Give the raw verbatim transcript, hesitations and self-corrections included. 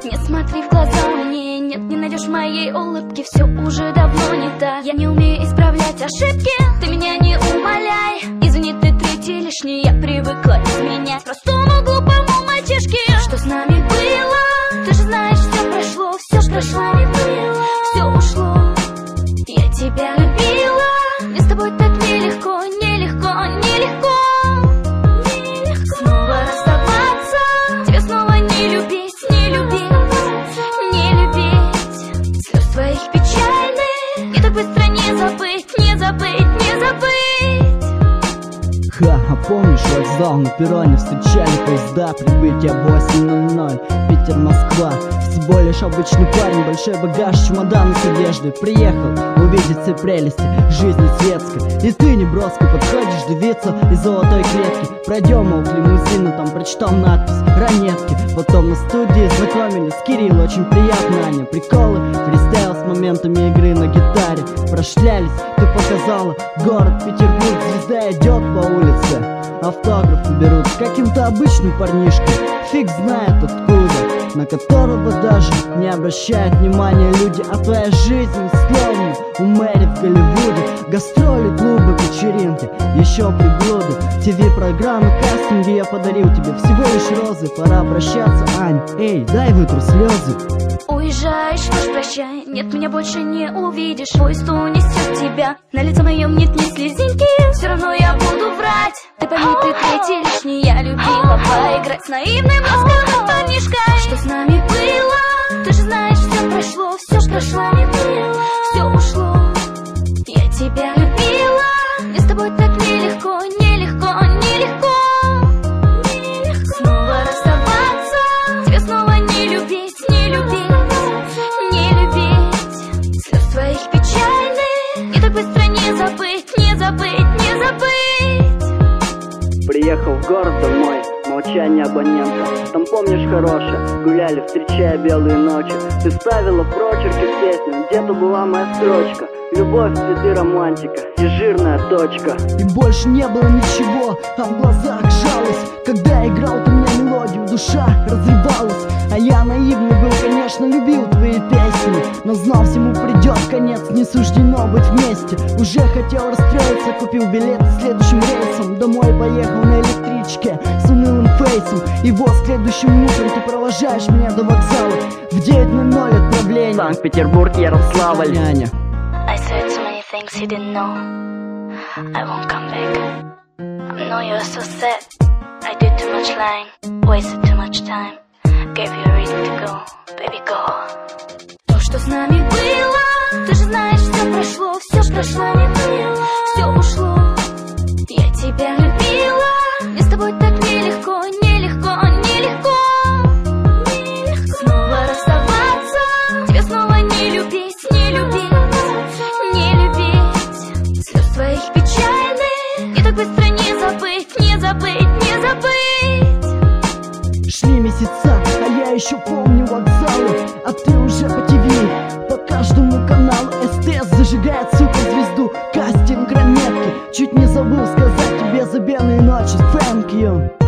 Не смотри в глаза мне, нет, не найдешь моей улыбки. Все уже давно не так, я не умею исправлять ошибки. Ты меня не умоляй, извини, ты третий лишний. Я привыкла изменять простому глупому мальчишке. Что с нами было? Ты же знаешь, все прошло, все ж прошло, все ушло. Я тебя любила, мне с тобой так нелегко, нелегко, нелегко. Снова расставаться, тебе снова не любить, не любить, не любить. Слез твоих печальных и так быстро не забыть, не забыть, не забыть. Ха, а помнишь вокзал на перроне? Встречали поезда, прибытие восемь ноль ноль. Питер, Москва. Всего лишь обычный парень, большой багаж, чемодан с одеждой. Приехал увидеть все прелести жизни светской. И ты неброско подходишь девицу из золотой клетки. Пройдем, мол, к лимузину, там прочитал надпись «Ранетки». Потом на студии знакомились, Кирилл, очень приятно, Аня. Приколы, фристайл с моментами игры на гитаре. Прошлялись, ты показала город Петербург. Звезда идет по улице, автографы берут с каким-то обычным парнишкой, фиг знает откуда, на которого даже не обращают внимания люди. А твоя жизнь словно у Мэри в Голливуде. Гастроли, клубы, вечеринки, еще приблуды, ТВ-программы, кастинги. Я подарил тебе всего лишь розы. Пора обращаться, Ань, эй, дай вытру слезы. Уезжаешь, что ж, прощай, нет, меня больше не увидишь. Поезд унесет тебя, на лице моем нет ни слезинки. Все равно я буду врать, ты пойми, ты третий лишний. Я любила поиграть с наивным ласковым парнишкой. Что с нами было? Ты же знаешь, все прошло, все ж прошло, все ушло. Я тебя любила, мне с тобой так нелегко, нелегко, нелегко. Снова расставаться, тебе снова не любить, не любить, не любить. Слез твоих печальных и так быстро не забыть, не забыть, не забыть. Приехал в город домой, молчание абонента. Там, помнишь, хорошее, гуляли, встречая белые ночи. Ты ставила прочерки в песню, где-то была моя строчка. Любовь, цветы, романтика и жирная точка. И больше не было ничего, а в глазах жалость. Когда играл ты мне мелодию, душа разрывалась. А я наивный был, конечно, любил твои песни, но знал, всему придет конец, не суждено быть вместе. Уже хотел расстроиться, купил билет следующим рейсом. Домой поехал на электричке с унылым фейсом. И вот следующим утром ты провожаешь меня до вокзала. В девять ноль ноль отправление Санкт-Петербург, Ярославль. Аня. I said so many things you didn't know. I won't come back. I know you're so sad. I did too much lying, wasted too much time. Gave you a reason to go, baby, go. То, что с нами было, ты же знаешь, все прошло, все ж прошло, все ушло. Я тебя любила, мне с тобой так нелегко, нелегко, нелегко. Снова расставаться, тебе снова не любить, не любить, не любить. Слез твоих печальных и так быстро не забыть, не забыть, не забыть. Шли месяца, а я еще помню вокзалы, а ты уже по ТВ, по каждому каналу. СТС зажигает, сука, звезду, кастинг, ранетки. Чуть не забыл сказать тебе за белые ночи, thank you.